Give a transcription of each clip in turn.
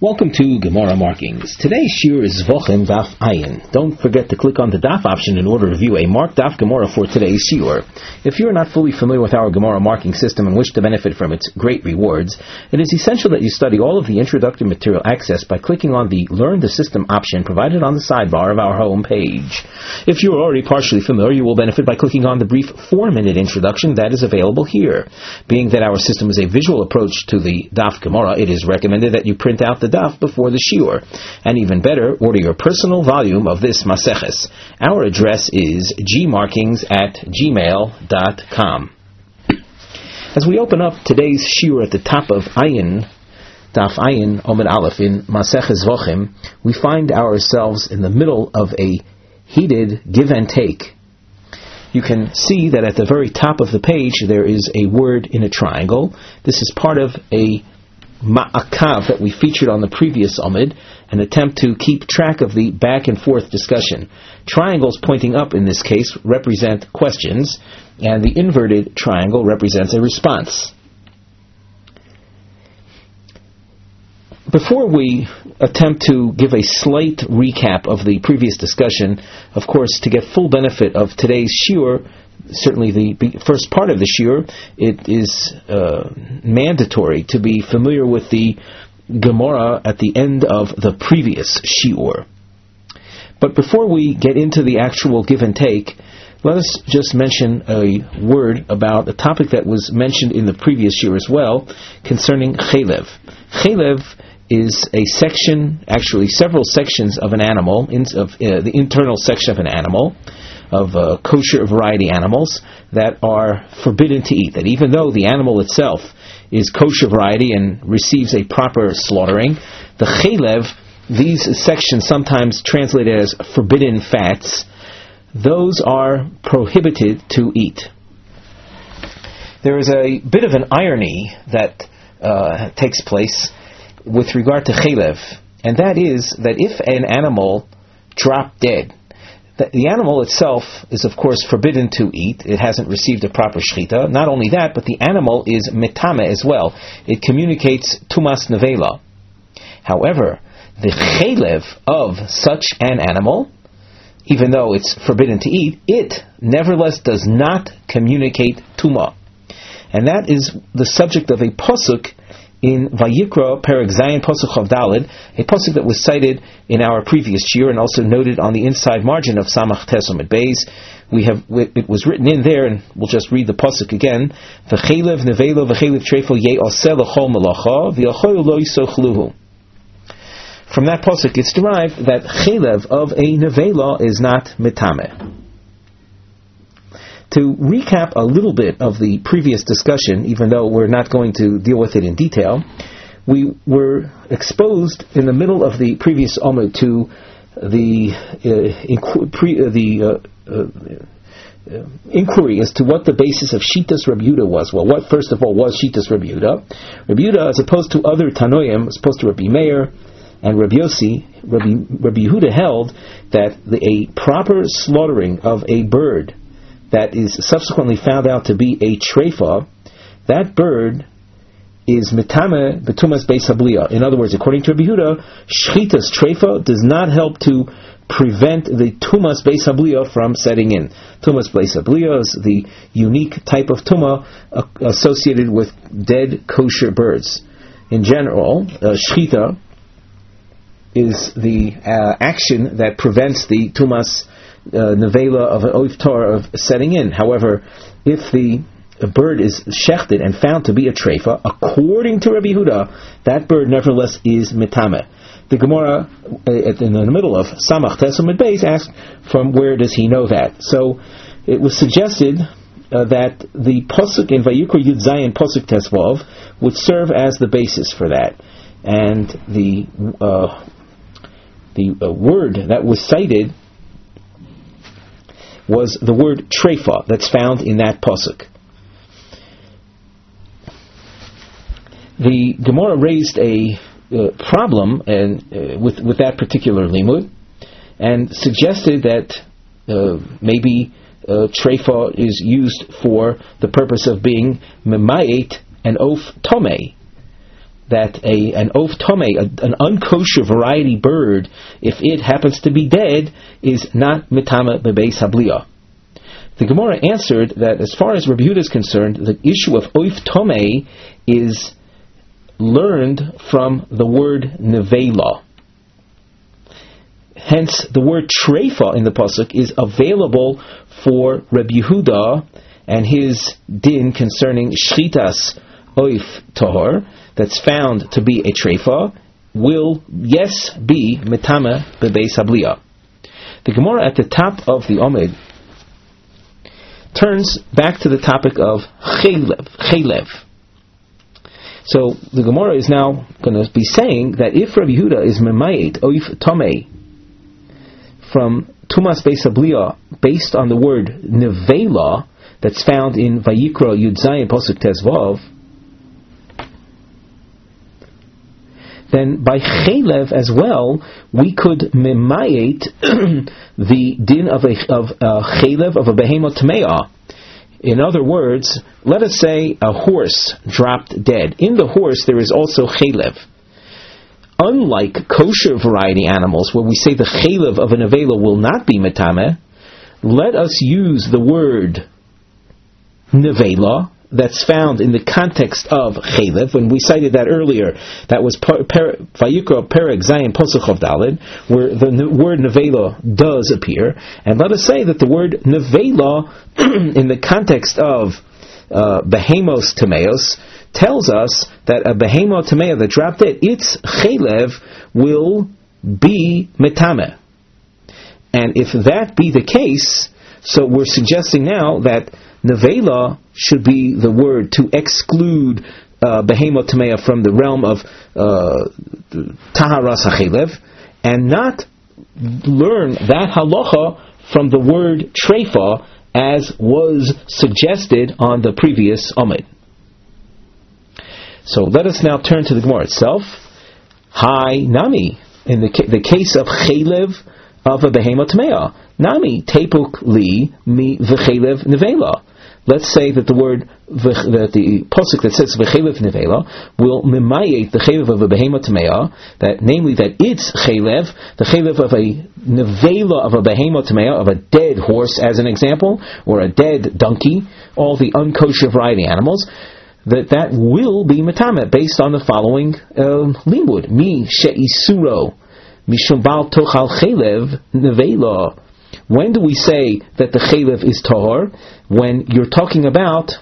Welcome to Gemara Markings. Today's shiur is Zvachim Daf Ayin. Don't forget to click on the Daf option in order to view a marked Daf Gemara for today's shiur. If you are not fully familiar with our Gemara marking system and wish to benefit from its great rewards, it is essential that you study all of the introductory material accessed by clicking on the Learn the System option provided on the sidebar of our home page. If you are already partially familiar, you will benefit by clicking on the brief 4-minute introduction that is available here. Being that our system is a visual approach to the Daf Gemara, it is recommended that you print out the daf before the shiur, and even better, order your personal volume of this Maseches. Our address is gmarkings@gmail.com. As we open up today's shiur at the top of Ayin, Daf Ayin Omid Aleph in Maseches Zvachim, we find ourselves in the middle of a heated give and take. You can see that at the very top of the page there is a word in a triangle. This is part of a ma'akav that we featured on the previous Omid, an attempt to keep track of the back and forth discussion. Triangles pointing up in this case represent questions, and the inverted triangle represents a response. Before we attempt to give a slight recap of the previous discussion, of course, to get full benefit of today's shiur, certainly the first part of the shiur, it is mandatory to be familiar with the Gemara at the end of the previous shiur. But before we get into the actual give and take, let us just mention a word about a topic that was mentioned in the previous shiur as well, concerning chelev. Chelev is a section, actually several sections of an animal, the internal section of an animal, of kosher variety animals that are forbidden to eat. That even though the animal itself is kosher variety and receives a proper slaughtering, the chelev, these sections sometimes translated as forbidden fats, those are prohibited to eat. There is a bit of an irony that takes place with regard to chelev, and that is that if an animal dropped dead, the animal itself is, of course, forbidden to eat. It hasn't received a proper shechita. Not only that, but the animal is metame as well. It communicates tumas nevela. However, the chelev of such an animal, even though it's forbidden to eat, it nevertheless does not communicate tuma. And that is the subject of a pasuk in Vayikra, Perek Zayin, Pasuk Chav Daled, a pasuk that was cited in our previous shiur and also noted on the inside margin of Samach Tes Amud Beis. It was written in there, and we'll just read the pasuk again. V'chelev nevelo v'chelev treifo ye'aseh l'chol melacha v'yachoyu lo yisochluhu. From that pasuk, it's derived that chelev of a nevela is not mitame. To recap a little bit of the previous discussion, even though we're not going to deal with it in detail, we were exposed in the middle of the previous Omid to the inquiry as to what the basis of Shitas Rabbi Yehuda was. Well, what first of all was Shitas Rabbi Yehuda? Rabbi Yehuda, as opposed to other Tanoim, as opposed to Rabbi Meir and Rabbi Yossi, Rabbi Yehuda held that a proper slaughtering of a bird that is subsequently found out to be a treifa, that bird is mitame betumas beis habliya. In other words, according to Rabbi Yehuda, shchitas treifa does not help to prevent the tumas beis habliya from setting in. Tumas beis habliya is the unique type of tuma associated with dead kosher birds. In general, shchita is the action that prevents the tumas nevela of an oif Torah of setting in. However, if the bird is shechted and found to be a treifa, according to Rabbi Yehuda, that bird nevertheless is mitame. The Gemara in the middle of Samach Tes Amud Beis asked, from where does he know that? So it was suggested that the pasuk in Vayikra Yud Zayin pasuk Tes Vav would serve as the basis for that, and the word that was cited was the word treifa that's found in that pasuk. The Gemara raised a problem with that particular limud, and suggested that maybe treifa is used for the purpose of being memayet and of tomei. that an of tomei, an unkosher variety bird, if it happens to be dead, is not mitama bebeis habliya. The Gemara answered that as far as Rabbi Yehuda is concerned, the issue of oif tomei is learned from the word nevela. Hence, the word treifa in the pasuk is available for Rabbi Yehuda and his din concerning shchitas oif tahor, that's found to be a treifa, will, yes, be metame bebeis habliya. The Gemara at the top of the Omid turns back to the topic of chaylev. So the Gemara is now going to be saying that if Rabbi Yehuda is memayet oif tomei from tumas beis habliya based on the word nevela that's found in Vayikra Yud Zayin Pasuk Tezvav, then by chaylev as well we could memayet the din of a chaylev of a behemoth tmeah. In other words, let us say a horse dropped dead. In the horse there is also chaylev. Unlike kosher variety animals, where we say the chaylev of a nevela will not be metame, let us use the word nevela that's found in the context of chaylev. When we cited that earlier, that was Vayikra Perek Zayin Pasuk Chav Daled, where the word nevela does appear. And let us say that the word nevela in the context of behemos tameos tells us that a behemo tamea that dropped dead, its chaylev will be metame. And if that be the case, so we're suggesting now that nevela should be the word to exclude behemo tamea from the realm of taharas hachaylev, and not learn that halacha from the word treifa as was suggested on the previous Omid. So let us now turn to the Gemara itself. Hi Nami, in the case of chaylev of a behemah tmeah, Nami tepuk li mi v'chaylev nevela. Let's say that the word, that the pasuk that says v'chaylev nevela will mimayet the chaylev of a behemah tmeah, that namely that its chaylev, the chaylev of a nevela of a behemah tmeah, of a dead horse as an example, or a dead donkey, all the unkosher variety animals, that will be metame based on the following limud: mi she'isuro mishum bal tochal chaylev nevela. When do we say that the chaylev is tahor? When you're talking about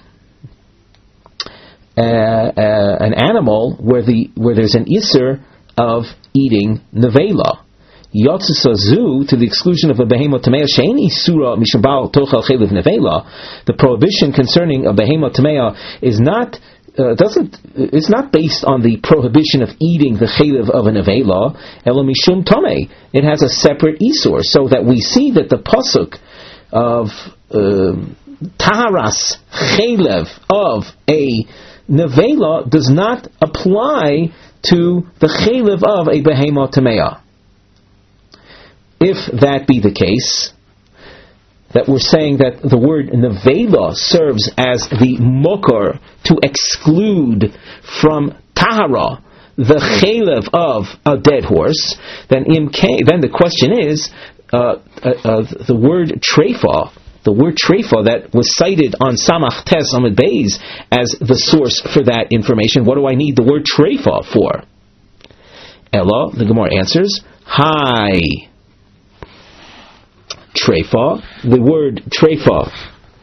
an animal where there's an iser of eating nevela. Yotzisazu, to the exclusion of a behemoth tamea shein isura mishum bal tochal chaylev nevela. The prohibition concerning a behemoth tamea is not it's not based on the prohibition of eating the chaylev of a nevela. Elo mishum tomei. It has a separate isur, so that we see that the pasuk of taharas chaylev of a nevela does not apply to the chaylev of a behemoth tamea. If that be the case, that we're saying that the word nevela serves as the mokar to exclude from tahara the chaylev of a dead horse, then the question is the word treifa. The word treifa that was cited on Samach Tes Amud Beis as the source for that information. What do I need the word treifa for? Ella, the Gemara answers, hi. Treifa, the word treifa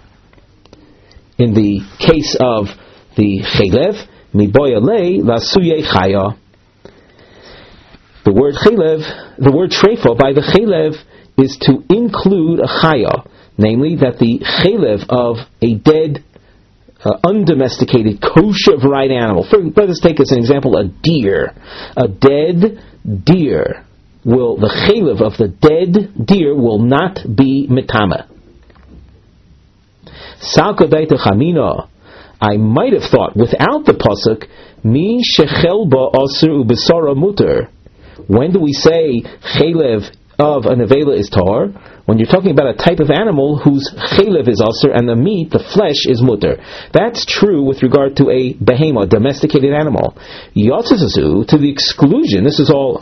in the case of the chaylev, miboya lei lasuye chaya. The word chaylev, the word treifa by the chaylev is to include a chaya, namely that the chaylev of a dead, undomesticated, kosher variety animal. Let us take as an example a deer. A dead deer. The chaylev of the dead deer will not be mitama. Salkadaita chamina. I might have thought without the pasuk, mi shechel ba asur ubesara muter. When do we say chaylev of a nevela is tahor, when you're talking about a type of animal whose chaylev is asur and the meat, the flesh, is mutter. That's true with regard to a behema, domesticated animal. Yotzazu, to the exclusion, this is all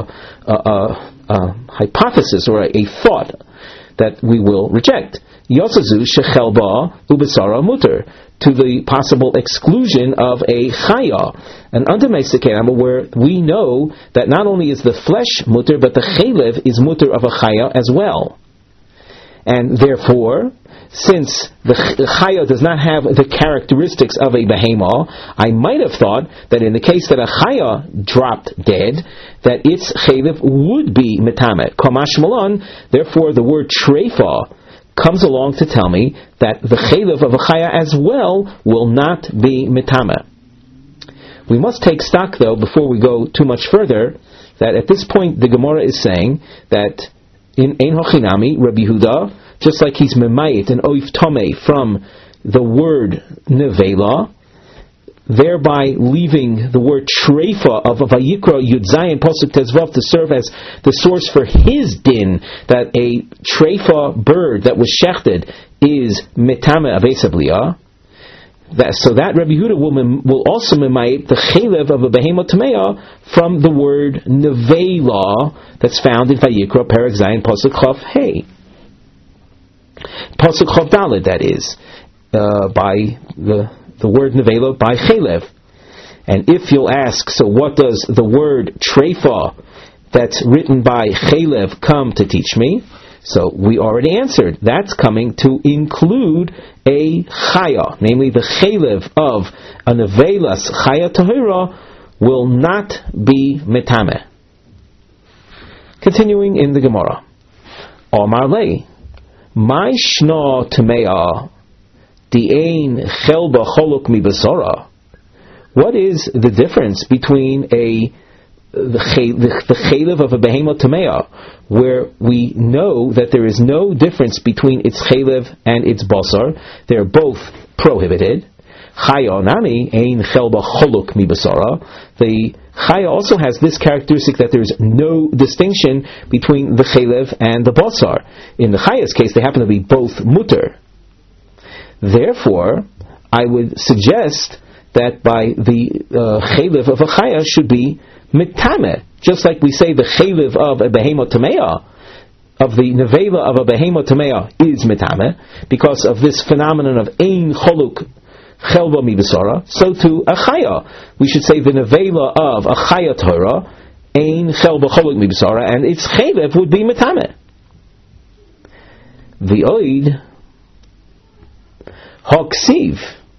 a hypothesis or a thought that we will reject. Yotzazu shechelba ubesara mutter, to the possible exclusion of a chaya, an undomesticated animal, where we know that not only is the flesh mutter, but the chaylev is mutter of a chaya as well. And therefore, since the chaya does not have the characteristics of a behema, I might have thought that in the case that a chaya dropped dead, that its chaylev would be metamet. Kamash malon, therefore the word treifa comes along to tell me that the chaylev of a chaya as well will not be mitama. We must take stock, though, before we go too much further, that at this point the Gemara is saying that in Ein Hochinami, Rabbi Yehuda, just like he's memayit and oif tomei from the word nevela, thereby leaving the word treifa of Vayikra Yud Zayin Pasuk Tezvav to serve as the source for his din, that a treifa bird that was shechted is metame avesa bliya. So that Rabbi Yehuda will also memayit the chaylev of a behema tameya from the word nevela that's found in Vayikra Perek Zayin Pasuk Chav Hey, Pasuk Chav Daled, that is, by the word nevela by chaylev. And if you'll ask, so what does the word treifa that's written by chaylev come to teach me? So we already answered. That's coming to include a chaya, namely the chaylev of a nevelas chaya tahira will not be metame. Continuing in the Gemara, Omar lei, my shna tameya di'ein chelba choluk mi basara. What is the difference between the chaylev of a behema tameya, where we know that there is no difference between its chaylev and its basar? They're both prohibited. Chaya nami ein chelba choluk mi basara. The chaya also has this characteristic that there is no distinction between the chaylev and the basar. In the chaya's case, they happen to be both mutter. Therefore, I would suggest that by the chaylev of a chaya should be mitame, just like we say the chaylev of a behema tameya, of the nevela of a behema tameya is mitame, because of this phenomenon of ein choluk chelba mi basara. So to a chaya, we should say the nevela of a chaya Torah ein chelba choluk mi basara, and its chaylev would be mitame. The oid Haksiv.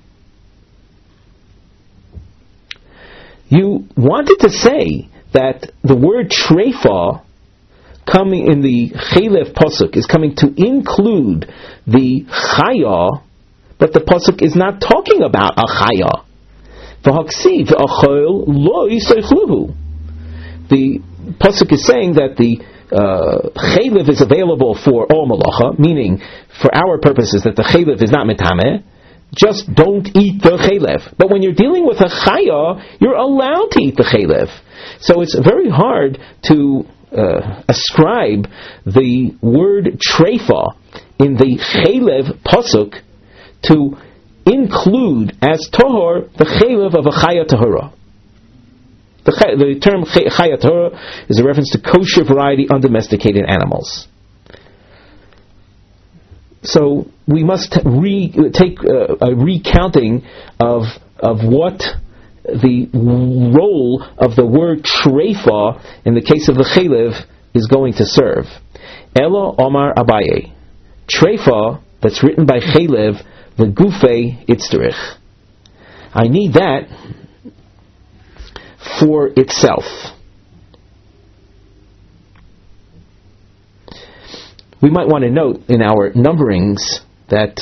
You wanted to say that the word treifa coming in the chaylev pasuk is coming to include the chaya, but the pasuk is not talking about a chaya. V'haksiv achol lo yisaychluhu. The pasuk is saying that the chaylev is available for all malacha, meaning for our purposes that the chaylev is not metame. Just don't eat the chaylev. But when you're dealing with a chaya, you're allowed to eat the chaylev. So it's very hard to ascribe the word treifa in the chaylev pasuk to include as tahor the chaylev of a chaya tahora. The term chaya tahora is a reference to kosher variety undomesticated animals. So we must take a recounting of what the role of the word treifa in the case of the chaylev is going to serve. Elo Omar Abaye, treifa that's written by chaylev, the gufe itzterich. I need that for itself. We might want to note in our numberings that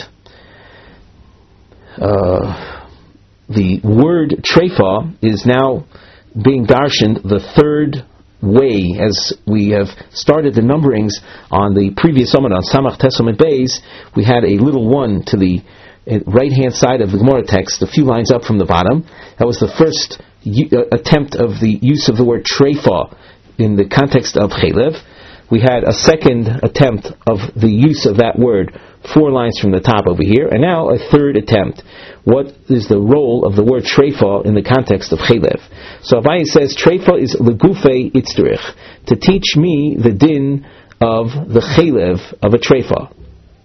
the word treifa is now being darshaned the third way, as we have started the numberings on the previous summit on Samach Tesomet Beis. We had a little one to the right-hand side of the Gemara text, a few lines up from the bottom. That was the first attempt of the use of the word treifa in the context of chaylev. we had a second attempt of the use of that word 4 lines from the top over here, and now a third attempt. What is the role of the word treifa in the context of chaylev? So Abaye says, treifa is legufei itzderich, to teach me the din of the chaylev of a treifa.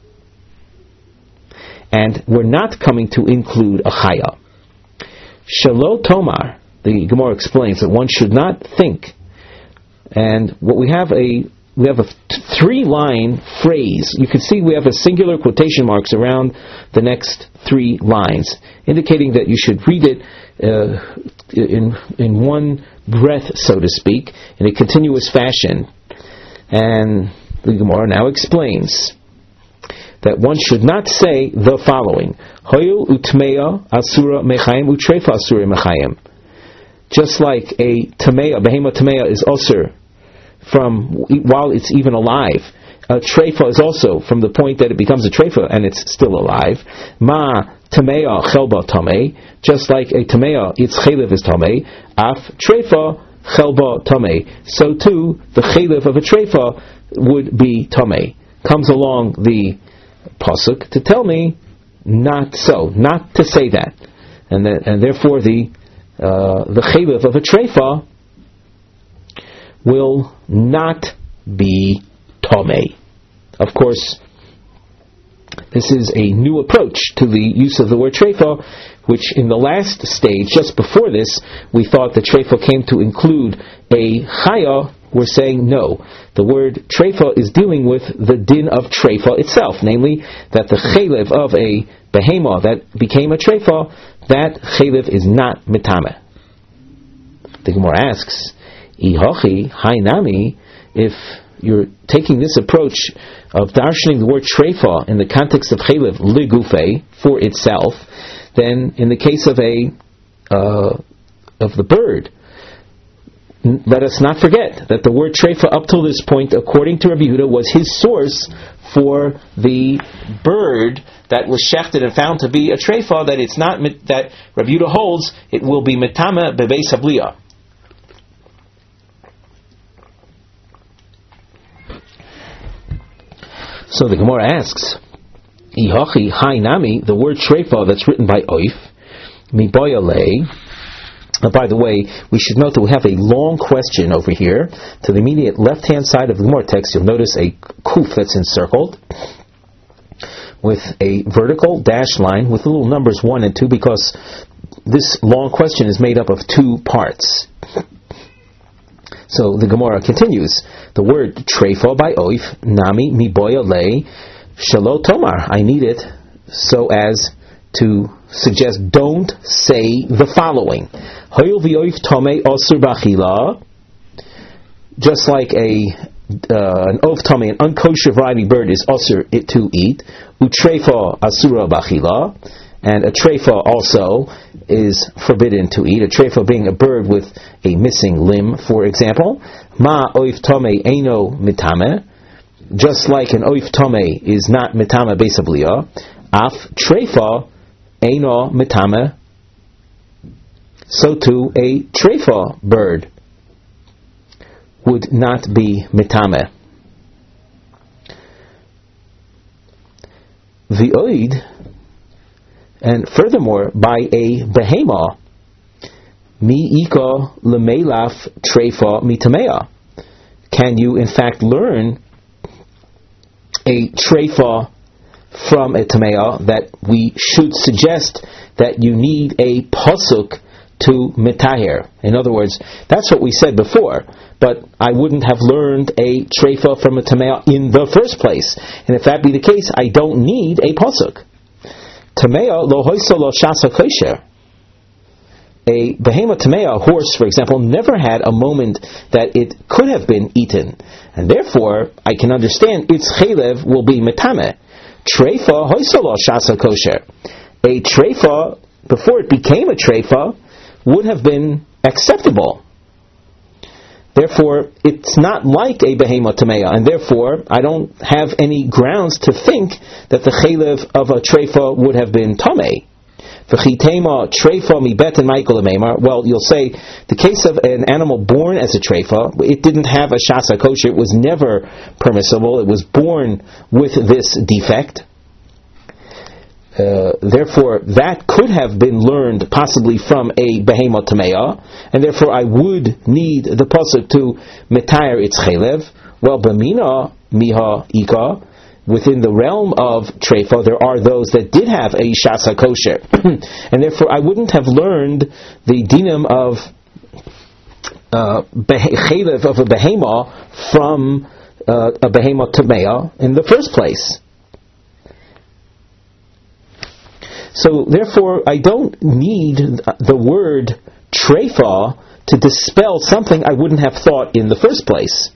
And we're not coming to include a chaya. Shelo tomar, the Gemara explains that one should not think. And what we have a 3-line phrase. You can see we have a singular quotation marks around the next 3 lines, indicating that you should read it in one breath, so to speak, in a continuous fashion. And the Gemara now explains that one should not say the following: Hoyul utmeya asura mechayim utrefa asura mechayim. Just like a tameya, behema tameya is asur from while it's even alive. A treifa is also from the point that it becomes a treifa and it's still alive. Ma tameya chelba tamei, just like a tameya, its chaylev is tamei. Af treifa chelba tamei. So too, the chaylev of a treifa would be tamei. Comes along the pasuk to tell me not so, not to say that, and therefore the chaylev of a treifa will not be tomei. Of course, this is a new approach to the use of the word treifa, which in the last stage, just before this, we thought the treifa came to include a chaya. We're saying no. The word treifa is dealing with the din of treifa itself, namely that the chaylev of a behema that became a treifa, that chaylev is not mitame. The Gemara asks, Ihochi, hainami, if you're taking this approach of darshaning the word treifa in the context of chaylev ligufei, for itself, then in the case of the bird, let us not forget that the word treifa up till this point, according to Rabbi Yehuda, was his source for the bird that was shechted and found to be a treifa, that it's not, that Rabbi Yehuda holds it will be mitama bebeis habliya. So the Gemara asks, Ihachi hainami, the word treifa that's written by Oif, miboyale. By the way, we should note that we have a long question over here. To the immediate left-hand side of the Gemara text, you'll notice a kuf that's encircled with a vertical dash line with the little numbers 1 and 2, because this long question is made up of 2 parts. So the Gemara continues. The word treifa by Oif, nami miboya le shelo tomar. I need it so as to suggest don't say the following. Hoyul v'oif tomei osur b'achila. Just like an oif tomei, an unkosher variety bird, is osur to eat. Utreifa asura b'achila. And a treifa also is forbidden to eat. A treifa being a bird with a missing limb, for example. Ma oif tomei eino mitame. Just like an oif tomei is not mitame beis habliya. Af treifa eino mitame. So too a treifa bird would not be mitame. V'oid, and furthermore, by a behema, mi ika lemelaf treifa mitamea. Can you in fact learn a treifa from a tamea, that we should suggest that you need a pasuk to mitaher? In other words, that's what we said before, but I wouldn't have learned a treifa from a tamea in the first place. And if that be the case, I don't need a pasuk. Tamea lo hoisa lo shasa kosher. A behema tamea, horse, for example, never had a moment that it could have been eaten, and therefore I can understand its chaylev will be metame. Treifa hoisa lo shasa kosher. A treifa, before it became a treifa, would have been acceptable. Therefore, it's not like a behema tamea, and therefore I don't have any grounds to think that the chaylev of a treifa would have been tamei. V'chitema treifa mi beten Michael Meimar. Well, you'll say the case of an animal born as a treifa, it didn't have a shasa kosher. It was never permissible. It was born with this defect. Therefore, that could have been learned possibly from a behemoth tamea, and therefore I would need the pasuk to metayr its chelev. Well, b'mina miha ika, within the realm of treifa, there are those that did have a shasa kosher, and therefore I wouldn't have learned the dinam of chelev of a behemoth from a behemoth tamea in the first place. So therefore, I don't need the word treifa to dispel something I wouldn't have thought in the first place.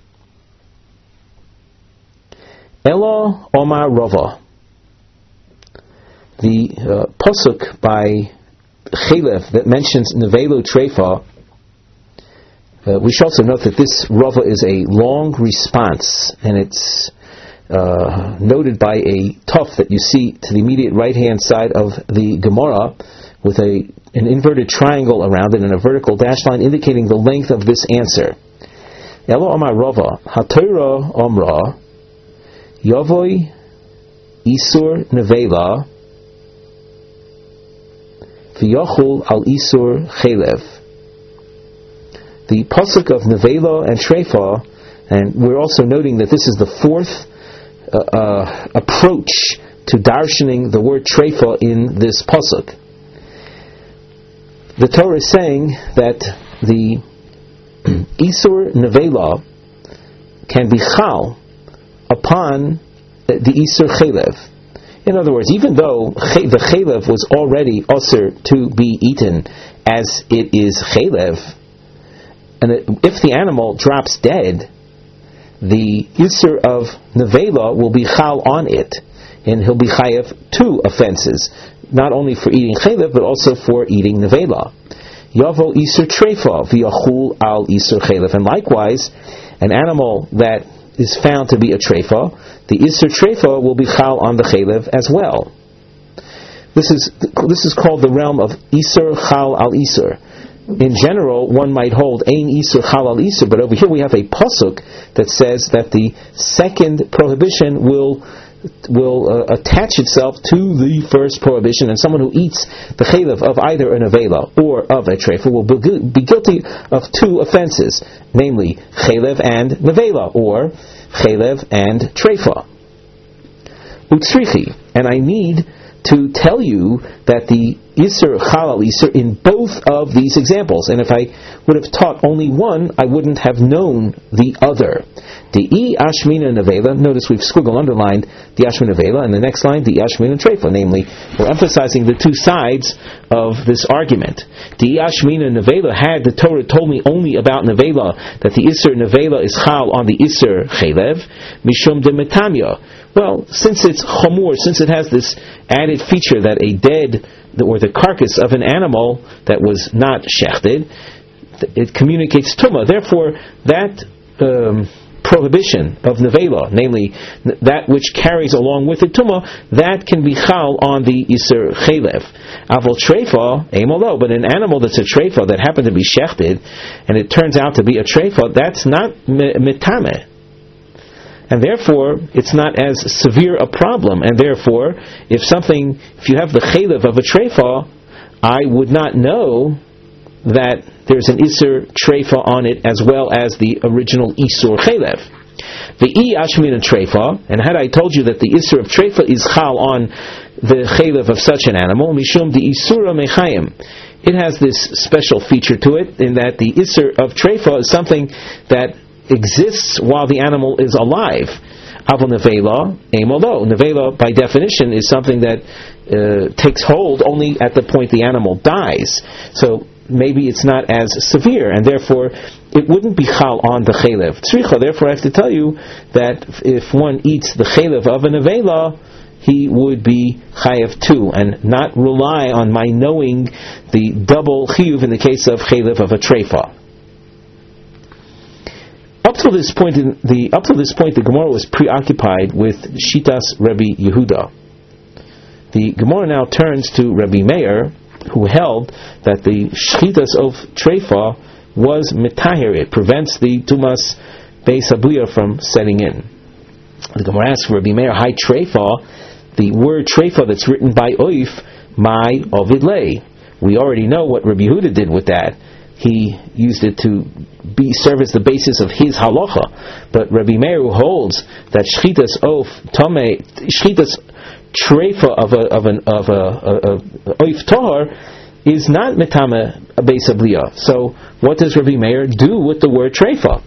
Ela Omar Rava. The pasuk by Chelev that mentions nevelo treifa. We should also note that this Rava is a long response, and it's noted by a tuf that you see to the immediate right-hand side of the Gemara with an inverted triangle around it and a vertical dash line indicating the length of this answer. Elo Amar Rava, HaTorah Omra, Yavoi Isur Nevela, V'yachul Al Isur Chelev. The pasuk of Nevela and Treifa, and we're also noting that this is the fourth approach to darshaning the word treifa in this pasuk. The Torah is saying that the Isur Nevela can be chal upon the Isur Chelev. In other words, even though the Chelev was already usher to be eaten as it is Chelev, and if the animal drops dead, the Isur of Nevela will be chal on it, and he'll be chayav two offenses, not only for eating chelev, but also for eating Nevela. Yavo Isur Treifa v'yachul al Isur Chelev. And likewise, an animal that is found to be a treifa, the Isur Treifa will be chal on the chelev as well. This is called the realm of Isur Chal al Isur. In general, one might hold Ein Isur Chal al Isur, but over here we have a pasuk that says that the second prohibition will attach itself to the first prohibition, and someone who eats the chelev of either a nevela or of a treifa will be guilty of two offenses, namely chelev and nevela, or chelev and treifa. Utzrichi, and I need to tell you that the Isur Chal al Isur in both of these examples, and if I would have taught only one, I wouldn't have known the other. The Ashmina Nevela, notice we've squiggled underlined the Ashmina Nevela, and the next line, the Ashmina Treifa, namely, we're emphasizing the two sides of this argument. The Ashmina Nevela, had the Torah told me only about Nevela, that the Isur Nevela is Chal on the Isur Chelev, Mishum de Metamya. Well, since it's chamur, since it has this added feature that a dead, or the carcass of an animal that was not shechted, it communicates tumah. Therefore, that prohibition of nevela, namely that which carries along with it tumah, that can be chal on the Isur Chelev. Avol treifa, emolo, but an animal that's a treifa that happened to be shechted, and it turns out to be a treifa, that's not mitameh. And therefore, it's not as severe a problem. And therefore, if you have the chelev of a treifa, I would not know that there's an Isur treifa on it as well as the original Isur chelev. The Ashmina treifa, and had I told you that the Isur of treifa is chal on the chelev of such an animal, mishum the Isura mechayim. It has this special feature to it, in that the Isur of treifa is something that exists while the animal is alive. Avol nevela, emolo. Nevela, by definition, is something that takes hold only at the point the animal dies. So maybe it's not as severe, and therefore it wouldn't be chal on the chelev. Tzricha, therefore I have to tell you that if one eats the chelev of a nevela, he would be chayav too, and not rely on my knowing the double chiyuv in the case of chelev of a treifa. Up to this point, the Gemara was preoccupied with Shitas Rabbi Yehuda. The Gemara now turns to Rabbi Meir, who held that the shchitas of treifa was mitahir. It prevents the tumas beis habuya from setting in. The Gemara asks Rabbi Meir, "Hi treifa." The word treifa that's written by oif, my ovid lei. We already know what Rabbi Yehuda did with that. He used it to serve as the basis of his halacha. But Rabbi Meir, who holds that shchitas of tame, shchitas treifa of a oif tahar is not metame beis habliya. So what does Rabbi Meir do with the word treifa?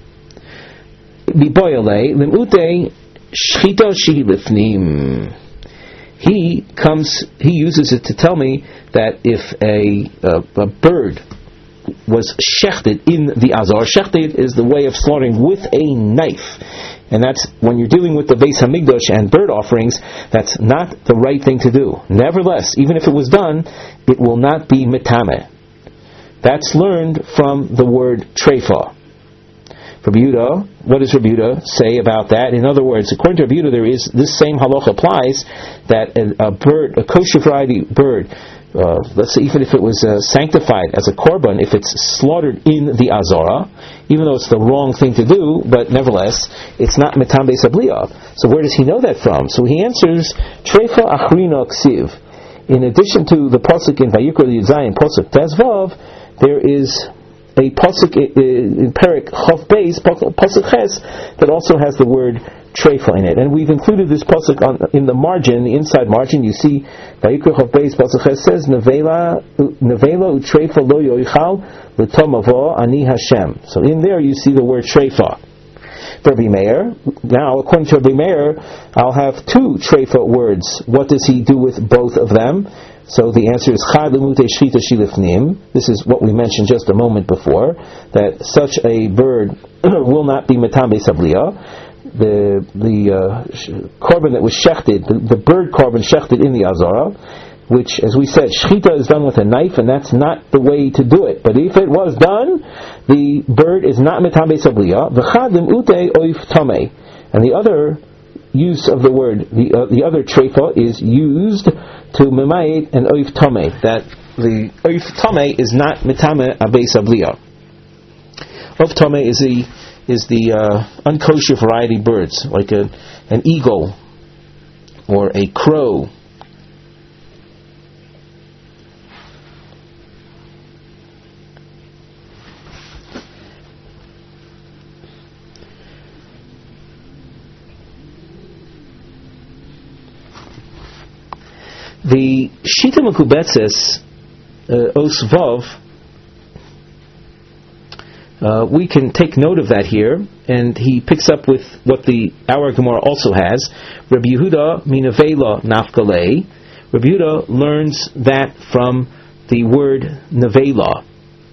Biboyale limute shchita shehi lifnim. He uses it to tell me that if a bird was shechted in the azar. Shechted is the way of slaughtering with a knife, and that's when you're dealing with the Beis Hamikdash and bird offerings. That's not the right thing to do. Nevertheless, even if it was done, it will not be mitame. That's learned from the word treifa. Rabbi Yehuda, what does Rabbi Yehuda say about that? In other words, according to Rabbi Yehuda, there is this same halacha applies that a bird, a kosher variety bird, let's say even if it was sanctified as a korban, if it's slaughtered in the azara, even though it's the wrong thing to do, but nevertheless, it's not metam beis habliya. So where does he know that from? So he answers, Treifa achrina ksiv. In addition to the pasuk in Vayikra Yudzayin, pasuk Tezvav, there is a pasuk in Perek Chav Beis, pasuk Ches, that also has the word treifa in it, and we've included this pasuk in the margin, the inside margin. You see, Vayikra Chav Beis pasuk Ches says, "Nevela utreifa lo yoichal l'tomavo ani Hashem." So in there you see the word treifa. Rabbi Meir. Now, according to Rabbi Meir, I'll have two treifa words. What does he do with both of them? So the answer is Chad Lemute Shchita Shilifnim. This is what we mentioned just a moment before, that such a bird will not be Metam Beis Habliya. The korban that was shechted, the bird korban shechted in the Azara, which, as we said, Shchita is done with a knife, and that's not the way to do it. But if it was done, the bird is not Metam Beis Habliya. V'chad Lemute Oif Tameh. And the other use of the word, the other treifa is used to memayit and oif tameh, that the oif tameh is not metame abeis habliya. Oif tameh is the unkosher variety birds, like an eagle or a crow. The Shita Mekubetzes Osvav, we can take note of that here, and he picks up with what our Gemara also has. Rabbi Yehuda Minavela Nafkalei. Rabbi Yehuda learns that from the word Nevela.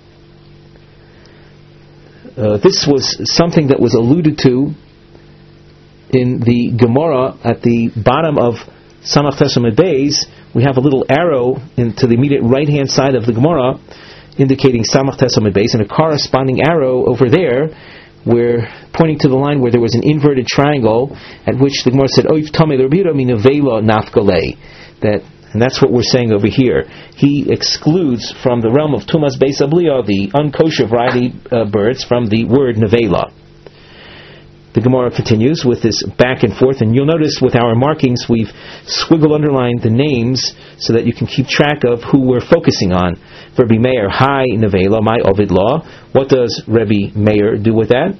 This was something that was alluded to in the Gemara at the bottom of Samach Teshumed Beis. We have a little arrow to the immediate right-hand side of the Gemara indicating Samach Teshumed Beis, and a corresponding arrow over there where pointing to the line where there was an inverted triangle at which the Gemara said, Oif Tameh Rabbi Yehuda Minavela Nafkalei. And that's what we're saying over here. He excludes from the realm of Tumas Beis Habliya the unkosher variety birds from the word Nevela. The Gemara continues with this back and forth, and you'll notice with our markings we've squiggle underlined the names so that you can keep track of who we're focusing on. Rabbi Meir, Hi Nevela, my Ovid Law. What does Rabbi Meir do with that?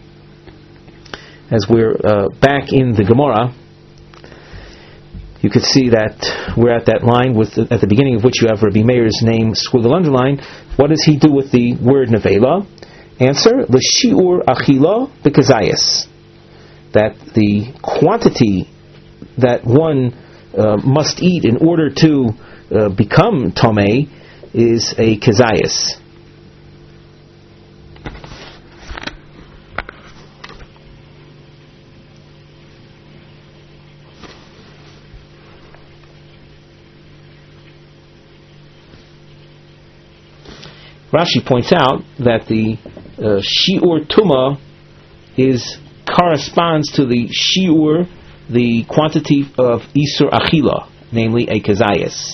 As we're back in the Gemara, you could see that we're at that line at the beginning of which you have Rabbi Meir's name squiggle underlined. What does he do with the word Nevela? Answer, l'shiur achila b'kazayas, that the quantity that one must eat in order to become tomei is a kazayas. Rashi points out that the shiur tuma corresponds to the shiur, the quantity of isur achila, namely a kezayis.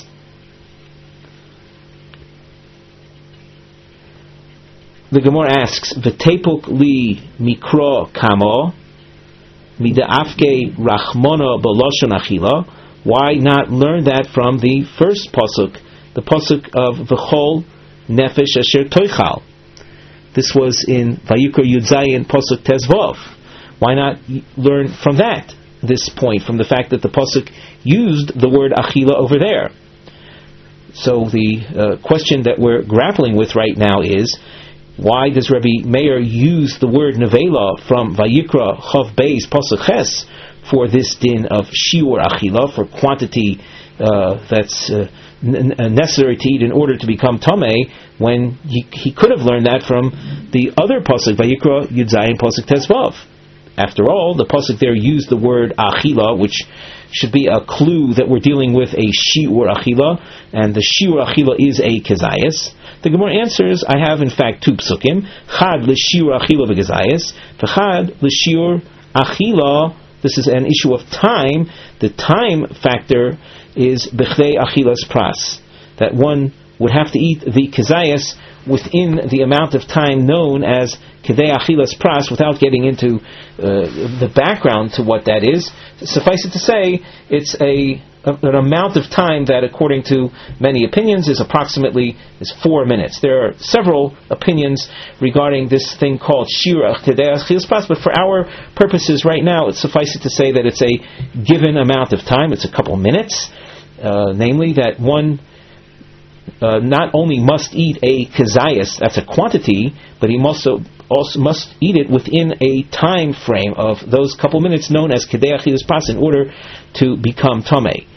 The Gemara asks, "V'tepuk li mikro kamo mida'afke rachmona b'loshon achila." Why not learn that from the first pasuk, the pasuk of V'chol nefesh asher toichal? This was in Vayikra Yud Zayin pasuk Tezvav. Why not learn from that? This point, from the fact that the pasuk used the word achila over there. So the question that we're grappling with right now is, why does Rabbi Meir use the word nevela from Vayikra Chav Beis pasuk Ches for this din of shiur achila, for quantity that's necessary to eat in order to become tamei, when he could have learned that from the other pasuk Vayikra Yud Zayin pasuk Tezvav? After all, the pasuk there used the word achila, which should be a clue that we're dealing with a shiur achila, and the shiur achila is a kezayis. The Gemara answers, I have in fact two psukim, chad l'shiur achila v'kezayis, v'chad l'shiur achila. This is an issue of time. The time factor is b'chdei achilas pras, that one would have to eat the kezayis within the amount of time known as kedei achilas pras, without getting into the background to what that is. Suffice it to say, it's an amount of time that, according to many opinions, is approximately 4 minutes. There are several opinions regarding this thing called shira kedei achilas pras, but for our purposes right now, it suffices to say that it's a given amount of time. It's a couple minutes, namely that one not only must eat a kezayis, that's a quantity, but he also must eat it within a time frame of those couple minutes known as kedei achilas pras in order to become tamei.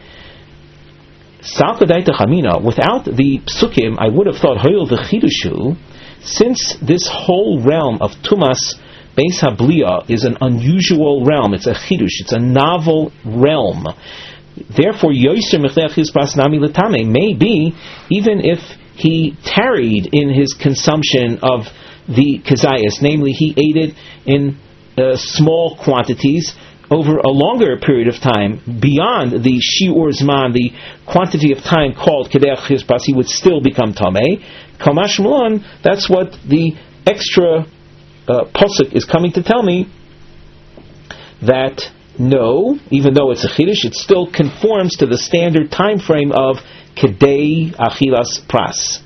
Without the psukim, I would have thought hoyel v'chidushu, since this whole realm of tumas beis habliya is an unusual realm, it's a chidush, it's a novel realm. Therefore, yoser mechdei achilas pras nami l'tamei, maybe even if he tarried in his consumption of the kezayis, namely he ate it in small quantities over a longer period of time, beyond the shiur zman, the quantity of time called kedei achilas pras, he would still become tamei. Kamash Malon, that's what the extra pasuk is coming to tell me, that no, even though it's a chiddush, it still conforms to the standard time frame of kedei achilas pras.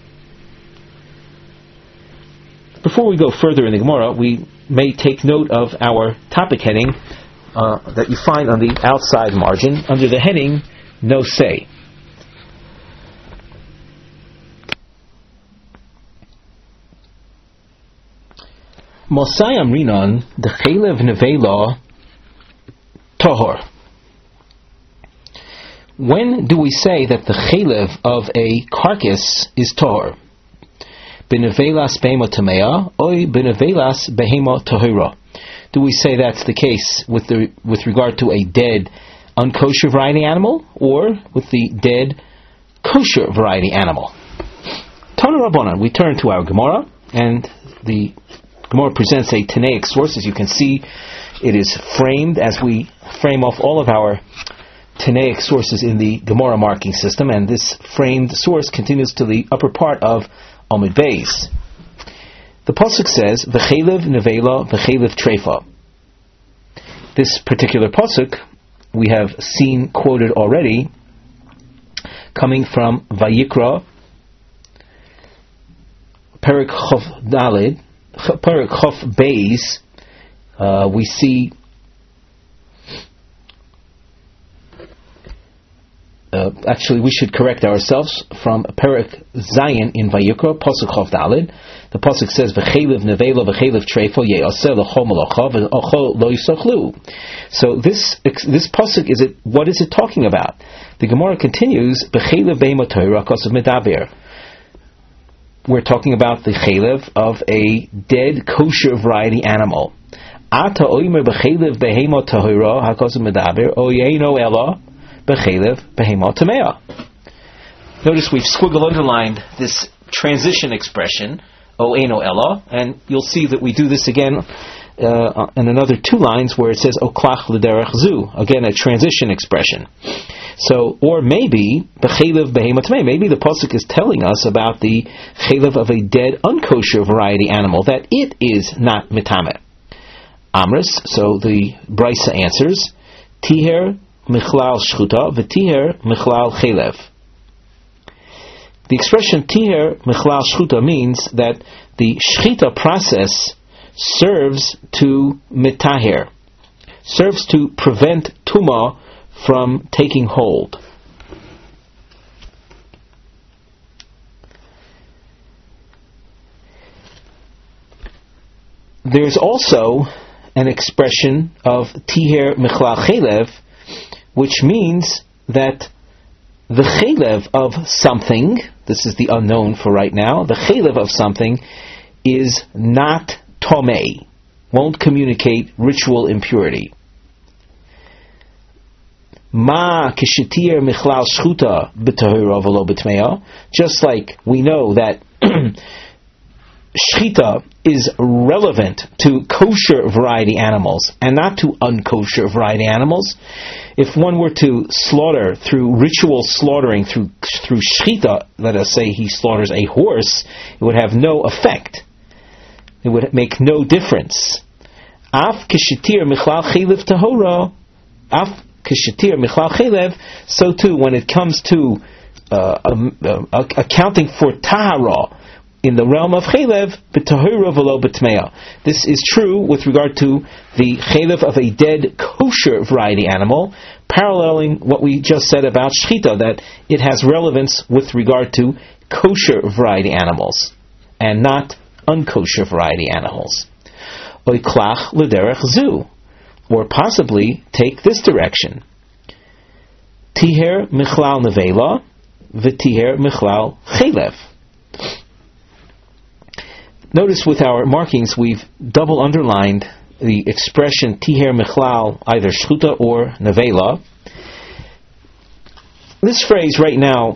Before we go further in the Gemara, we may take note of our topic heading that you find on the outside margin under the heading No Say. Mosai Amrinon, the Chelev Nevela Tohor. When do we say that the chelev of a carcass is tohor? Benevelas behema tamea, oi benevelas behema tohira. Do we say that's the case with regard to a dead unkosher variety animal, or with the dead kosher variety animal? Tana Rabbanan, we turn to our Gemara, and the Gemara presents a Tanaic source. As you can see, it is framed as we frame off all of our Tanaic sources in the Gemara marking system, and this framed source continues to the upper part of Amud Beis. The pasuk says, "V'chelev nevela, v'chelev treifa." This particular pasuk we have seen quoted already, coming from Vayikra, Perek Chav Daled, Perek Chav Beis. We see actually we should correct ourselves from Perek Zayin in Vayikra, pasuk Chav Daled. The pasuk says, "V'chelev nevela, v'chelev treifa ye'aseh l'chol malacha v'achol lo yisachlu." So this pasuk, what is it talking about? The Gemara continues, "B'chelev behema tohira kosav medaber." We're talking about the chelev of a dead kosher variety animal. Ata oimer b'chelev behema tohira hakosav medaber oyeno ela b'chelev behema tamea. Notice we've squiggle underlined this transition expression O Eino Ella, and you'll see that we do this again in another 2 lines where it says O Klach L'derech Zu, again a transition expression. So, or maybe b'chelev behemat tamei. Maybe the pasuk is telling us about the chelev of a dead, unkosher variety animal, that it is not mitame. Amris. So the Brisa answers, tiher michlal shchuta v'tiher michlal chelev. The expression tiher michlal shchuta means that the shchita process serves to mitaher, serves to prevent tuma from taking hold. There's also an expression of tiher michlal chelev, which means that the chelev of something, this is the unknown for right now, the chelev of something is not tomei, won't communicate ritual impurity. Ma kishetir michlal shchuta b'tahira v'lo b'tmeya. Just like we know that shchita is relevant to kosher variety animals and not to unkosher variety animals. If one were to slaughter through ritual slaughtering, through shchita, let us say he slaughters a horse, it would have no effect. It would make no difference. Af kishetir michlal chelev tahora. Af kishetir michlal chelev. So too, when it comes to accounting for tahara in the realm of chelev, b'tahura v'lo b'tmeya. This is true with regard to the chelev of a dead kosher variety animal, paralleling what we just said about shchita, that it has relevance with regard to kosher variety animals and not unkosher variety animals. Oiklach l'derech zu, or possibly take this direction. Tiher michlal nevela v'tiher michlal chelev. Notice with our markings we've double underlined the expression tiher michlal, either shchuta or nevela. This phrase right now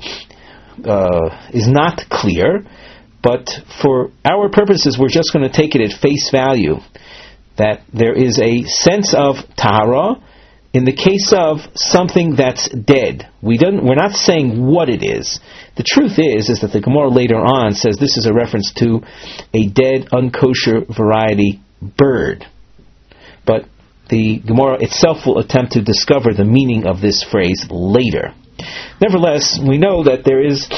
is not clear, but for our purposes we're just going to take it at face value, that there is a sense of tahara in the case of something that's dead. We're not saying what it is. The truth is that the Gemara later on says this is a reference to a dead, unkosher variety bird. But the Gemara itself will attempt to discover the meaning of this phrase later. Nevertheless, we know that there is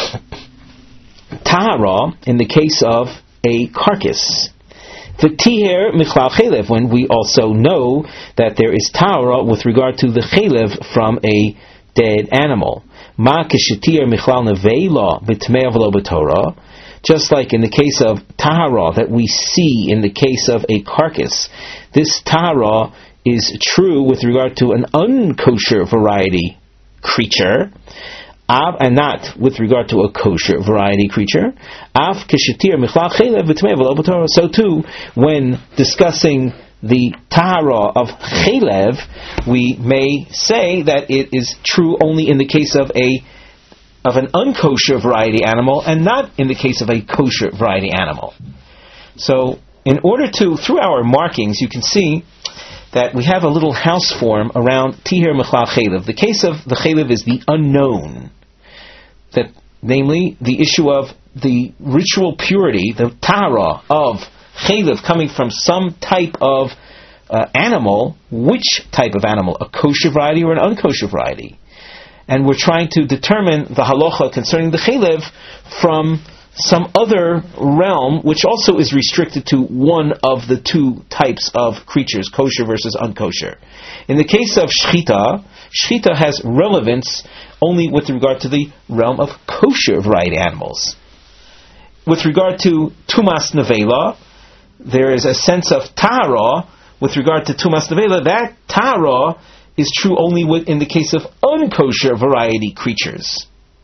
tahara in the case of a carcass. V'tiher michlal chelev, when we also know that there is tahara with regard to the chelev from a dead animal. Ma kishetir michlal nevela b'tmei v'lo b'torah. Just like in the case of tahara that we see in the case of a carcass, this tahara is true with regard to an unkosher variety creature, and not with regard to a kosher variety creature. Af kishetir michlal chelev v'tmei v'lo b'torah. So too, when discussing the tahara of chelev, we may say that it is true only in the case of an unkosher variety animal, and not in the case of a kosher variety animal. So, in order to, through our markings, you can see that we have a little house form around tiher michlal chelev. The case of the chelev is the unknown, that namely the issue of the ritual purity, the tahara of chelev coming from some type of animal. Which type of animal? A kosher variety or an unkosher variety? And we're trying to determine the halacha concerning the chelev from some other realm, which also is restricted to one of the 2 types of creatures, kosher versus unkosher. In the case of shchita, shchita has relevance only with regard to the realm of kosher variety animals. With regard to tumas nevela, there is a sense of tahara with regard to tumas nevela. That tahara is true only in the case of unkosher variety creatures.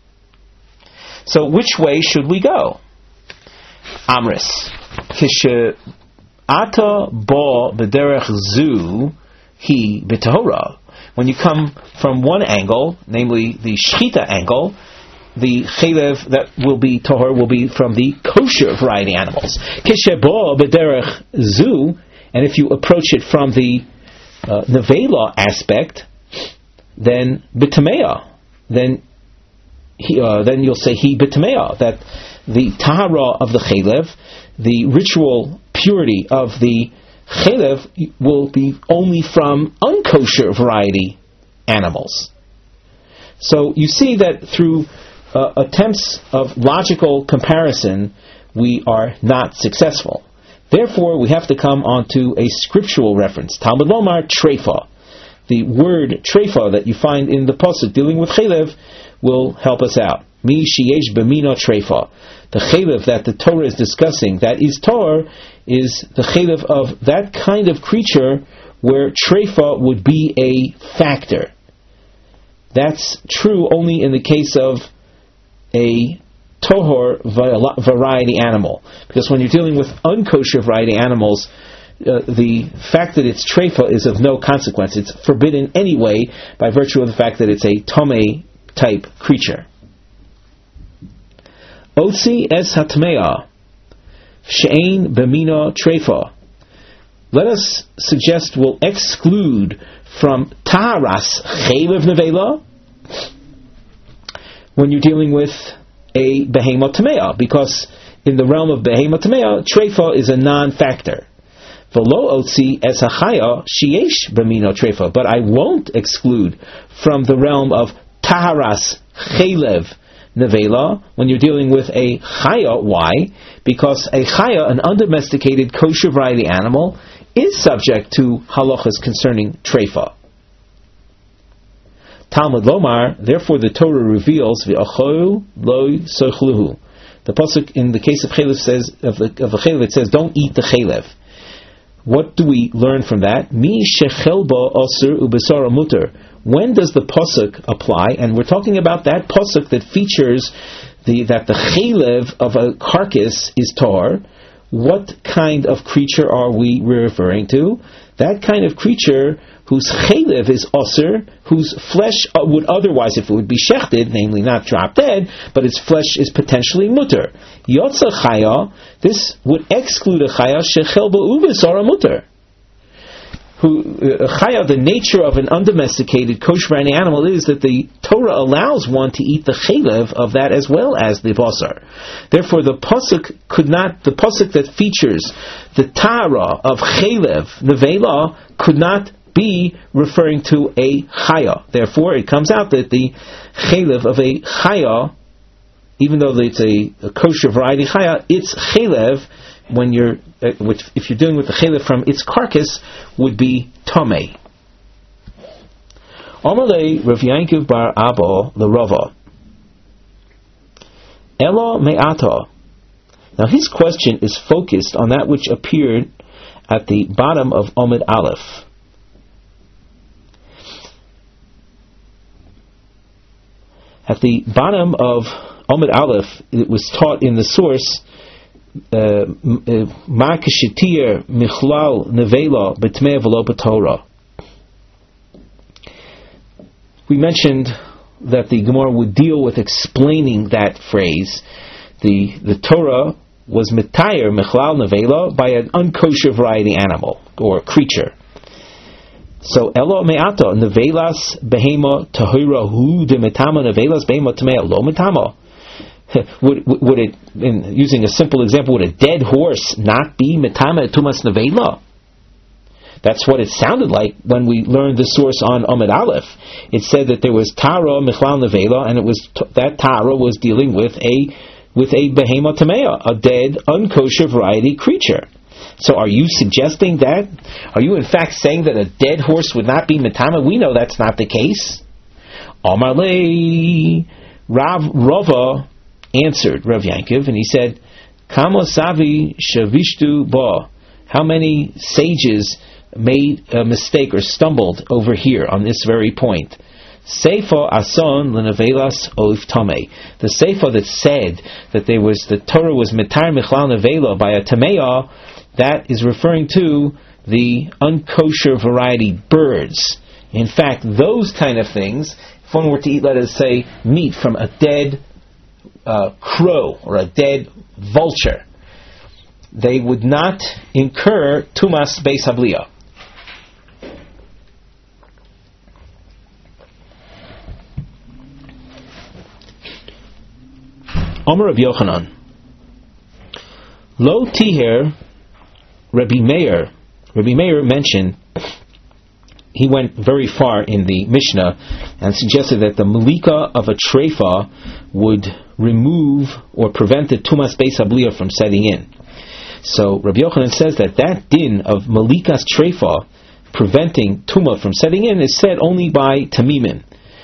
So which way should we go? Amris. Kishe ata ba b'derech zu hi b'tahora. When you come from one angle, namely the shchita angle, the chaylev that will be tahor will be from the kosher variety animals. Kishebo b'derech zu, and if you approach it from the nevela aspect, then b'tamea, then you'll say he b'tamea, that the tahara of the chaylev, the ritual purity of the chaylev, will be only from unkosher variety animals. So you see that through attempts of logical comparison, we are not successful. Therefore, we have to come onto a scriptural reference. Talmud Lomar Treifa. The word Treifa that you find in the pasuk dealing with chaylev will help us out. Mi sheyesh b'mino Treifa. The chaylev that the Torah is discussing, that is Torah, is the chaylev of that kind of creature where Treifa would be a factor. That's true only in the case of a tohor variety animal. Because when you're dealing with unkosher variety animals, the fact that it's treifa is of no consequence. It's forbidden anyway by virtue of the fact that it's a tomei type creature. Otzi es hatmea she'ein b'mino treifa. Let us suggest we'll exclude from taharas chaylev nevela when you're dealing with a behemah tamea, because in the realm of behemah tamea, treifa is a non-factor. V'lo otzi es hachaya sheyesh b'mino treifa, but I won't exclude from the realm of taharas chaylev nevela when you're dealing with a chaya. Why? Because a chaya, an undomesticated kosher variety animal, is subject to halachas concerning treifa. Talmud Lomar, therefore the Torah reveals v'achoyu lo sochluhu. The pasuk in the case of chaylev says of a chaylev, it says, "Don't eat the chaylev." What do we learn from that? Mi shechelba osur ubesara muter. When does the pasuk apply? And we're talking about that pasuk that features that the chaylev of a carcass is tar. What kind of creature are we referring to? That kind of creature whose chaylev is osir, whose flesh would otherwise, if it would be shechted, namely not drop dead, but its flesh is potentially mutter. Yotza chaya, this would exclude a chaya shechel ba'ubisara mutter. Chaya, the nature of an undomesticated kosher animal is that the Torah allows one to eat the chaylev of that as well as the basar. Therefore, the pasuk that features the tara of chaylev nevela could not be referring to a chaya. Therefore, it comes out that the chaylev of a chaya, even though it's a kosher variety chaya, its chaylev, if you're dealing with the chaylev from its carcass, would be tomei. Amalei Rav Yankiv bar Abba l'Rava Elo me'ata. Now his question is focused on that which appeared at the bottom of Omid Aleph. At the bottom of Omid Aleph, it was taught in the source, Ma kashitir michlal nevela b'tmei v'lo b'torah. We mentioned that the Gemara would deal with explaining that phrase. The Torah was mitayer michlal nevela by an unkosher variety animal or creature. So elo me'ata nevelas behema tahira hu de metama nevelas behema tamea lo metama. Would it, in using a simple example, would a dead horse not be metama tumas nevela? That's what it sounded like when we learned the source on Omid Aleph. It said that there was tara michlal nevela, and it was that tara was dealing with a behema tamea, a dead unkosher variety creature. So are you suggesting that? Are you in fact saying that a dead horse would not be metama? We know that's not the case. Amarle Rava answered Rav Yankiv, and he said, Kama savi shavishtu ba. How many sages made a mistake or stumbled over here on this very point? Seifa ason lenevelas oif tamei. The seifa that said that the Torah was mitar michlal nevela by a tameya, that is referring to the unkosher variety birds. In fact, those kind of things, if one were to eat, let us say, meat from a dead crow or a dead vulture, they would not incur tumas beis habliya. Omer Rabbi Yochanan, Lo tiher Rabbi Meir. Rabbi Meir mentioned, he went very far in the Mishnah and suggested that the malika of a treifa would remove or prevent the tumas beis habliya from setting in. So Rabbi Yochanan says that din of malikas treifa, preventing tuma from setting in, is said only by tamimim,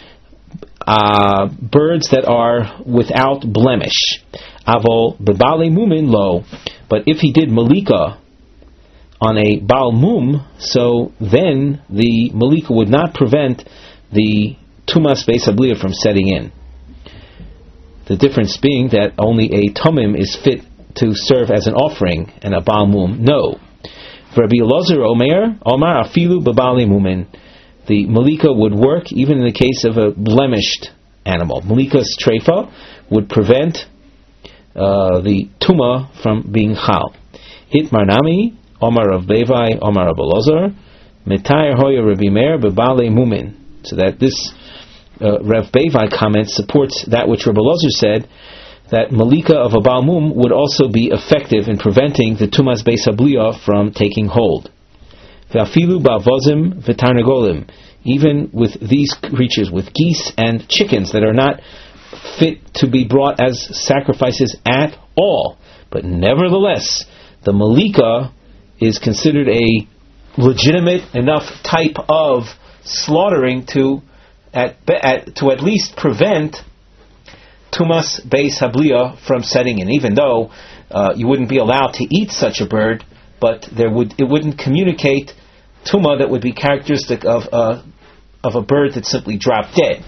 birds that are without blemish. Avol bebale mumin lo. But if he did malika on a Baal Mum, so then the malika would not prevent the tumas beis habliya from setting in. The difference being that only a tomim is fit to serve as an offering, and a Baal Mum, no. Rabbi Elazar Omar afilu bebale mumin. The malika would work even in the case of a blemished animal. Malika's treifa would prevent the tuma from being chal. Itmar nami Omar of Bevai, Omar of Elazar, Metayr Hoya Rabbi Meir bebale mumin. So that this Rav Bevai comment supports that which Rabbi Elazar said, that malika of a Baal Mum would also be effective in preventing the tumas beis habliya from taking hold. V'afilu ba'avozim v'tarnagolim. Even with these creatures, with geese and chickens that are not fit to be brought as sacrifices at all, but nevertheless, the malika is considered a legitimate enough type of slaughtering to at least prevent tumas beis habliya from setting in. Even though you wouldn't be allowed to eat such a bird, but it wouldn't communicate tuma that would be characteristic of a bird that simply dropped dead.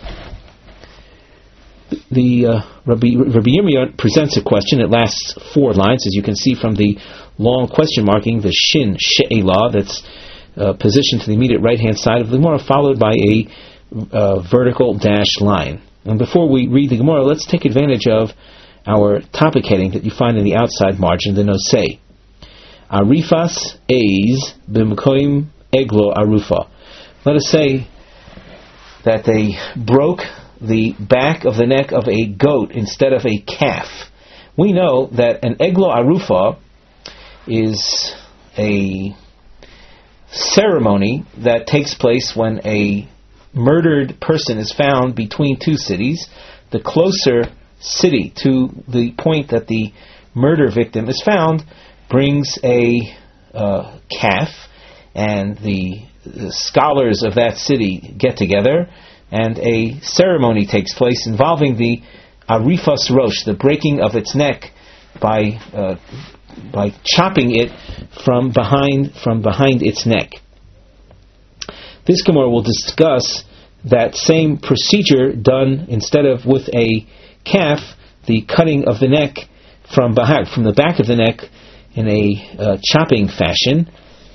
The Rabbi Yirmiyah presents a question. It lasts 4 lines, as you can see from the long question marking, the shin she'elah, that's positioned to the immediate right-hand side of the Gemara, followed by a vertical dash line. And before we read the Gemara, let's take advantage of our topic heading that you find in the outside margin, the nosei. Arifas eiz b'mkoim eglo arufa. Let us say that they broke the back of the neck of a goat instead of a calf. We know that an eglo arufa is a ceremony that takes place when a murdered person is found between 2 cities. The closer city to the point that the murder victim is found brings a calf, and the scholars of that city get together, and a ceremony takes place involving the arifas rosh, the breaking of its neck by chopping it from behind its neck. This Gemara will discuss that same procedure done, instead of with a calf, the cutting of the neck from the back of the neck in a chopping fashion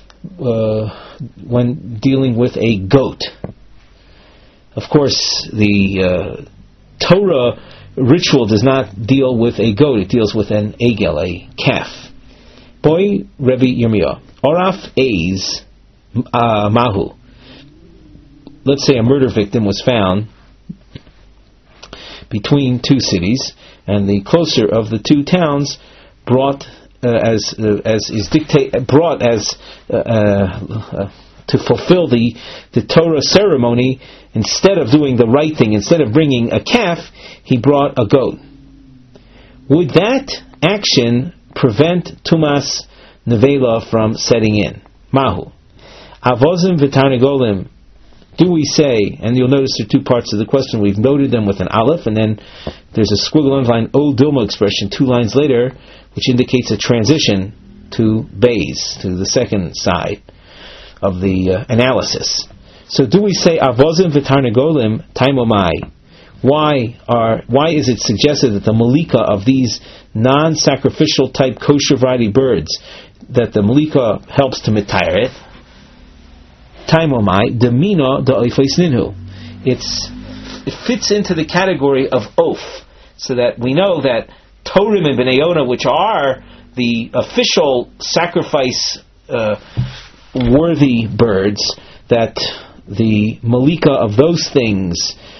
when dealing with a goat. Of course, the Torah ritual does not deal with a goat; it deals with an egel, a calf. Boy, Rebbe Yirmiyah, Oraf Eiz Mahu. Let's say a murder victim was found between 2 cities, and the closer of the 2 towns brought to fulfill the Torah ceremony. Instead of doing the right thing, instead of bringing a calf, he brought a goat. Would that action prevent tumas nevela from setting in? Mahu avozim v'tarnagolim. Do we say, and you'll notice there are 2 parts of the question, we've noted them with an aleph, and then there's a squiggle underline o dilma expression 2 lines later, which indicates a transition to beis, to the second side of the analysis. So do we say avozim v'tarnagolim taimomai? Why is it suggested that the malika of these non-sacrificial type kosher variety birds, that the malika helps to mitayr it? Taimomai demina da oifais ninhu. It fits into the category of oaf, so that we know that Torim and Bnei Yonah, which are the official sacrifice worthy birds, that the malika of those things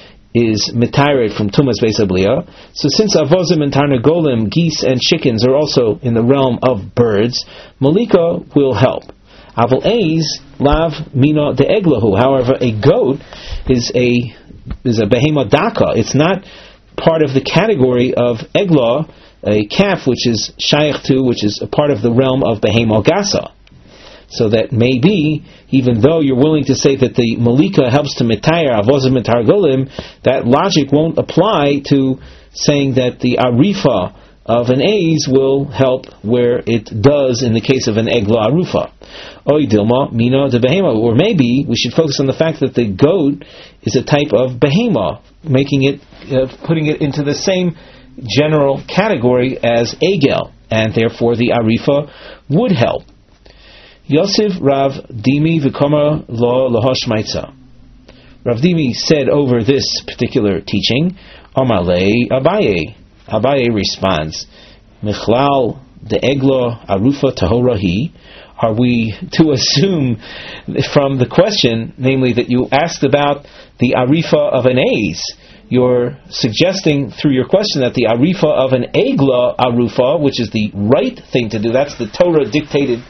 is mitared from Tumas Beis Abliya. So since Avozim and Tarnagolim, geese and chickens, are also in the realm of birds, malika will help. Aval Eiz lav mina de eglahu. However, a goat is a behema daka. It's not part of the category of eglah, a calf, which is shaykh to, which is a part of the realm of behema gasa. So that maybe, even though you're willing to say that the malika helps to mitayar avozim and targolim, that logic won't apply to saying that the arifa of an Eiz will help where it does in the case of an egla arufa. Oy dilma mina de behema. Or maybe we should focus on the fact that the goat is a type of behema, making it, putting it into the same general category as egel, and therefore the arifa would help. Yosef Rav Dimi v'koma lo lahoshmaitza. Rav Dimi said over this particular teaching, Amalei Abaye. Abaye responds, Michlal de eglo arufa tahorahi. Are we to assume from the question, namely that you asked about the arifa of an Eiz, you're suggesting through your question that the arifa of an egla arufa, which is the right thing to do, that's the Torah dictated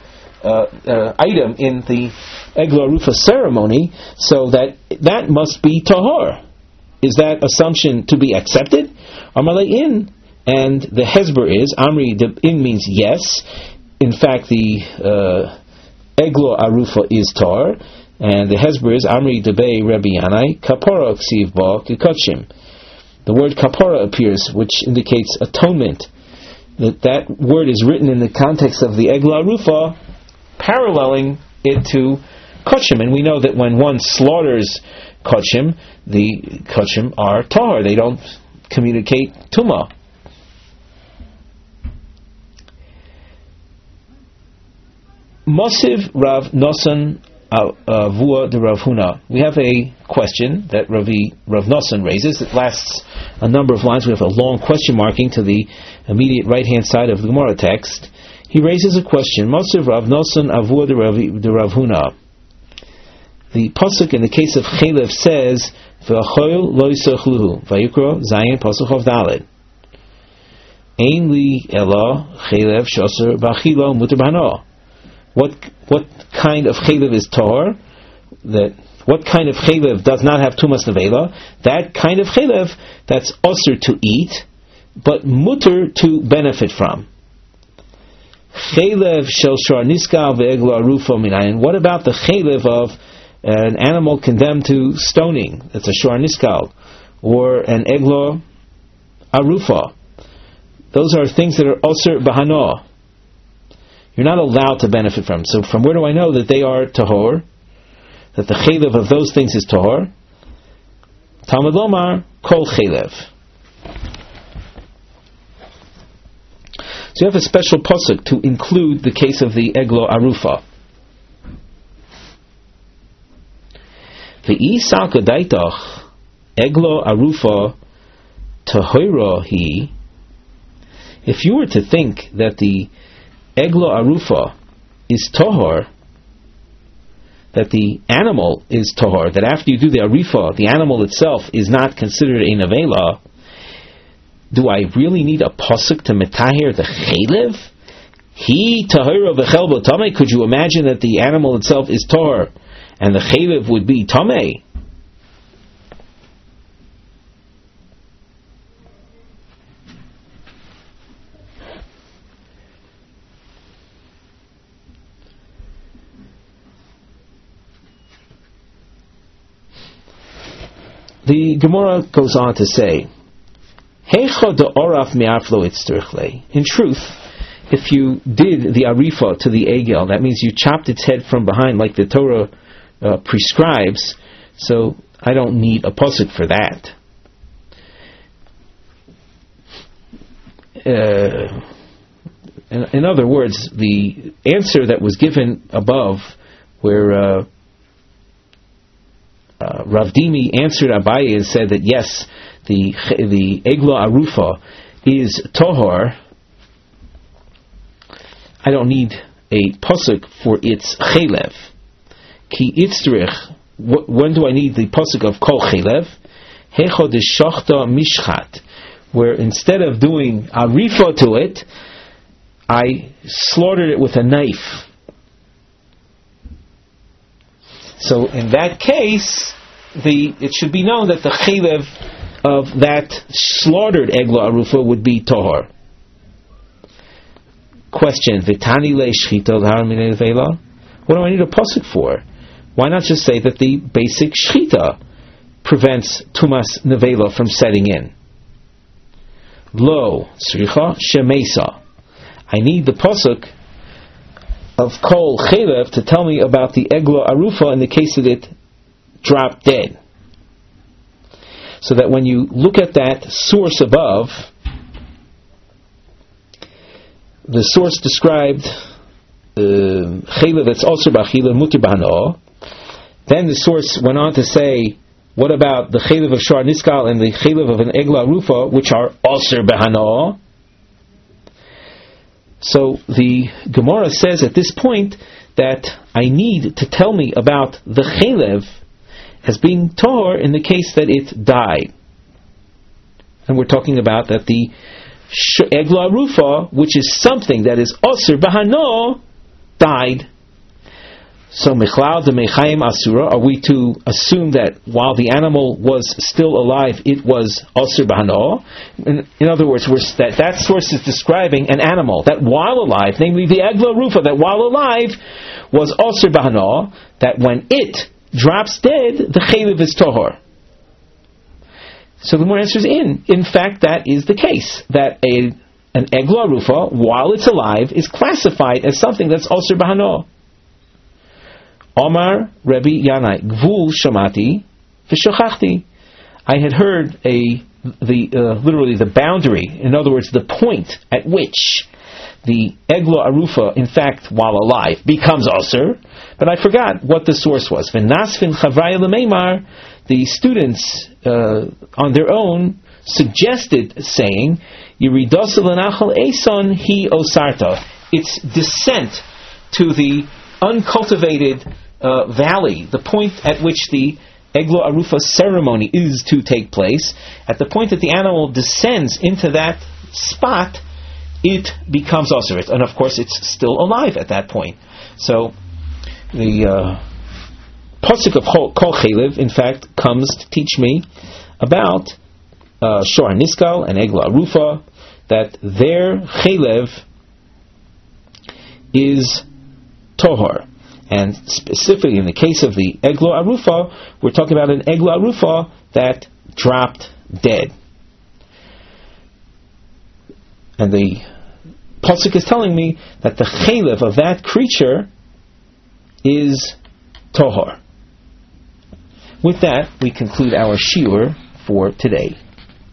item in the egla arufa ceremony, so that must be tahor. Is that assumption to be accepted? Amalei in, and the hezber is Amri in means yes. In fact, the eglo arufa is tar, and the hezber is Amri debei Rabbi Yanai kapora ksiv ba kikachim. The word kapora appears, which indicates atonement. That word is written in the context of the eglo arufa, paralleling it to kachim, and we know that when one slaughters kachim, the kachim are tahor; they don't communicate tuma. Mosiv Rav Nosson Vua de Rav Huna. We have a question that Rav Nosson raises. It lasts a number of lines. We have a long question marking to the immediate right-hand side of the Gemara text. He raises a question. Mosiv Rav Nosson Avua de Rav Huna. The pasuk in the case of Chelev says, "V'achoil lo yisachluhu." Vayikra Zayin pasuk of Daled. Ein li ela Chelev shoser b'achilo muter b'hano. What kind of chelev is tahor? What kind of chelev does not have tumas nevela? That kind of chelev that's osur to eat, but mutter to benefit from. Chelev shel shor niskal ve'eglo arufa minayin. What about the chelev of an animal condemned to stoning? That's a shor niskal, or an eglo arufa. Those are things that are osur b'hano. You're not allowed to benefit from. So from where do I know that they are tahor? That the chelev of those things is tahor? Talmud Lomar, kol chelev. So you have a special pasuk to include the case of the eglo arufa. V'yi salka daitach eglo arufa tahora hi. If you were to think that the eglo arufa is tahor, that the animal is tahor, that after you do the arifa, the animal itself is not considered a nevela, do I really need a pasuk to metahir the chelev? He tahira v'chelbo tamei. Could you imagine that the animal itself is tahor and the chelev would be tamei? The Gemara goes on to say, in truth, if you did the arifa to the egel, that means you chopped its head from behind like the Torah prescribes, so I don't need a pasuk for that. In other words, the answer that was given above, where Rav Dimi answered Abaye and said that yes, the Egla Arufa is Tohar, I don't need a pasuk for its Chelev. Ki itzrich, when do I need the pasuk of Kol Chelev? Hecho de Shachta Mishchat, where instead of doing Arifa to it, I slaughtered it with a knife. So in that case, it should be known that the Chelev of that slaughtered Egla Arufa would be Tohar. Question: Vitani le shchita l'har minei nevela? What do I need a pasuk for? Why not just say that the basic shchita prevents tumas nevela from setting in? Lo sricha shemesa. I need the pasuk of kol chelev to tell me about the Egla Arufa in the case that it dropped dead. So that when you look at that source above, the source described chelev that's also b'achila mutir b'hana'ah. Then the source went on to say, what about the chelev of shar niskal and the chelev of an Egla Arufa, which are also b'hana'ah? So the Gemara says at this point that I need to tell me about the chelev as being tahor in the case that it died. And we're talking about that the Egla Arufa, which is something that is Osir Bahano, died. So Mechlal de Mechayim Asura, are we to assume that while the animal was still alive, it was Osir Bahano? In other words, that source is describing an animal that while alive, namely the Egla Arufa, that while alive was Osir Bahano, that when it drops dead, the chelev is tohor. So the more answers in fact, that is the case, that an Egla Arufa, while it's alive, is classified as something that's osir bahano. Omar Rebbe Yanai Gvul Shamati V'Shachachti. I had heard literally the boundary, in other words, the point at which the Egla Arufa, in fact, while alive, becomes osir, but I forgot what the source was. V'nasfin chavraya l'meimar, the students on their own suggested saying, Yiridosa l'nachal eson hi osarta. Its descent to the uncultivated valley, the point at which the Egla Arufa ceremony is to take place, at the point that the animal descends into that spot, it becomes osir. And of course it's still alive at that point. So the pasuk of Kol Chelev, in fact, comes to teach me about Shor Niskal and Egla Arufa, that their Chelev is Tohar. And specifically in the case of the Egla Arufa, we're talking about an Egla Arufa that dropped dead. And the pasuk is telling me that the chelev of that creature is tohar. With that, we conclude our shiur for today.